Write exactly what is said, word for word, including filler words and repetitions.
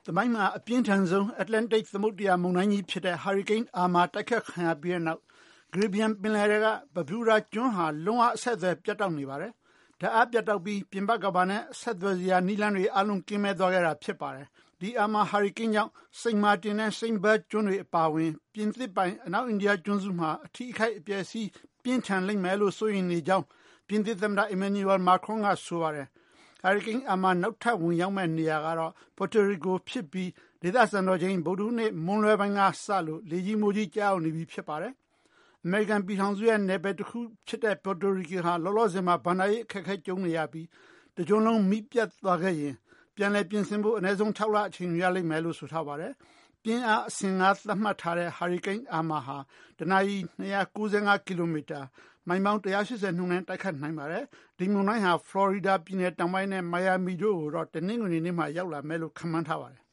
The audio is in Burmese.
သမိုင်းမှာအပြင်းထန်ဆုံး Atlantic သမုဒ္ဒရာမုန်တိုင်းကြီးဖြစ်တဲ့ ဟာရီကိန်းအာမာတိုက်ခတ်ခံရပြီးတဲ့နောက် Caribbean ပင်လယ်ထဲက Bermuda ကျွန်းဟာလုံးဝအဆက်အသွယ်ပြတ်တောက်နေပါတယ်။ဓာတ်အားပြတ်တောက်ပြီးပြင်ပကမ္ဘာနဲ့အဆက်အသွယ်စရာနည်းလမ်းတွေအားလုံးကင်းမဲ့သွားခဲ့တာဖြစ်ပါတယ်။ဒီအာမာဟာရီကိန်းကြောင့် Saint Martin နဲ့ Saint Bert ကျွန်းတွေအပါအဝင်ပြင်သစ်ပိုင်အနောက်အိန္ဒိယကျွန်းစုမှာအထိအခိုက်အပျက်အစီးပြင်းထန်လိမ့်မယ်လို့စိုးရိမ်နေကြောင်းပြင်သစ်သမ္မတ Emmanuel Macron ကဆိုပါတယ်။ဟာရီကိန်းအာမာနောက်ထပ်ဝင်ရောက်မဲ့နေရာကတော့ Puerto Rico ဖြစ်ပြီးဒေသစံတော်ချိန်ဗုဒ္ဓဟူးနေ့မွန်းလွဲပိုင်းကစလို့လေကြီးမိုးကြီးကြားရောက်နေပြီဖြစ်ပါတယ်။ အမေရိကန်ပြည်ထောင်စုရဲ့နယ်ပယ်တစ်ခုဖြစ်တဲ့ Puerto Rico ဟာလောလောဆယ်မှာဘဏ္ဍာရေးအခက်အခဲကြုံနေရပြီးတကျွန်းလုံးမီးပြတ်သွားခဲ့ရင်ပြန်လည်ပြင်ဆင်ဖို့အနည်းဆုံး၆လအချိန်ရလိမ့်မယ်လို့ဆိုထားပါတယ်။ပြင်းအားအဆင့်ငါးသတ်မှတ်ထားတဲ့ဟာရီကိန်းအာမာဟာတနာရီ၂၉၅ကီလိုမီတာမိုင်ပေါင်း၁၈၀နှုန်းနဲ့တိုက်ခတ်နိုင်ပါတယ်။ဒီမုန်တိုင်းဟာဖလော်ရီဒါပြည်နယ်တောင်ပိုင်းနဲ့မိုင်ယာမီတို့ကိုတော့တနင်္ဂနွေနေ့မှာရောက်လာမယ်လို့ခန့်မှန်းထားပါတယ်